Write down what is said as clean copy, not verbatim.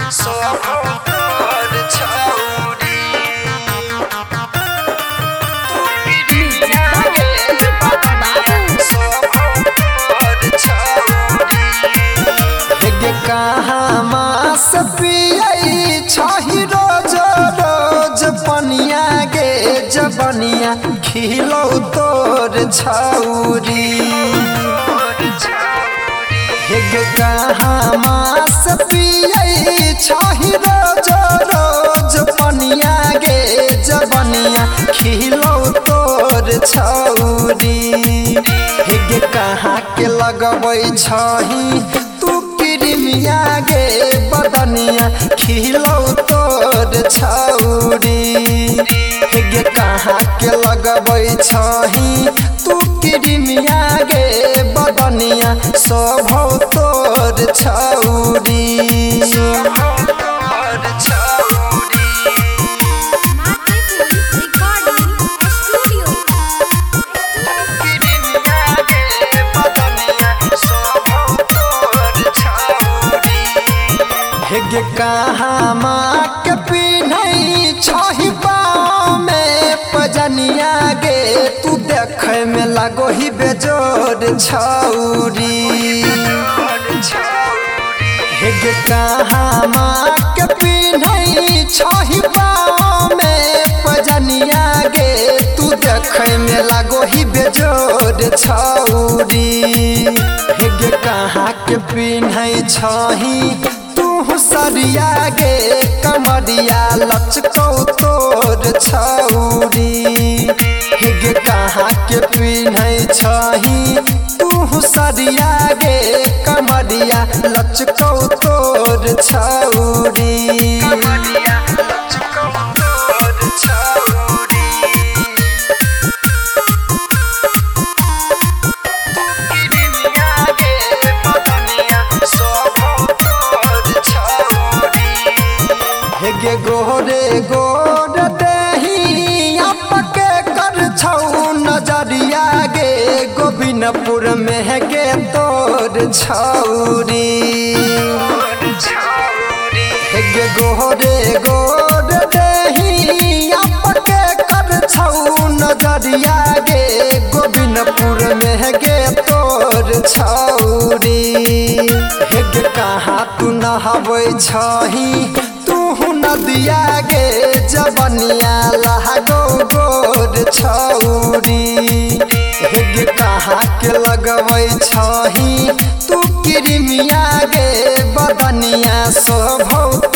सोहर छौरी कहाँ मास पियई छही रोज रोज पनिया गे जबनिया खिलौ तोर छौरी हेगे कहाँ मास पियई छही रोज रोज पनिया गे जबनिया खिलौ तोर छौरी हेगे कहाँ के लगबै छही मिया गे बदनिया खिलौ तोर छौरी हेगे कहाँ के लगबै छही तू किरिमिया गे बदनिया शोभौ तोर छौरी हेगे कहाँ माँ के पिन्हई छही पाँव में पजनिया गे तू देखे में लगो ही बेजोर छौरी हेगे कहाँ माँ के पिन्हई छही पाँव में पजनिया गे तू देखे में लगो ही बेजोर छौरी हेगे कहाँ के पिन्हई छही सरिया गे कमरिया लचकौ तोर छौरी हेगे कहाँ के पिन्है छही तू सरिया गे कमरिया लचकौ तोर छौरी हेगे गोरे गोर देही अपके कर छौ नजरिया गे गोविंदपुर में हेगे तोर छौरी हेगे गोरे गोर देही अपके कर छौ नजरिया गे गोविंदपुर में हेगे तोर छौरी हेगे कहाँ तू नहबै छही नदिया गे जबनिया लहगौ गोर छौरी हेगे कहाँ के लगबै छही तू किरिमिया गे बदनिया शोभौ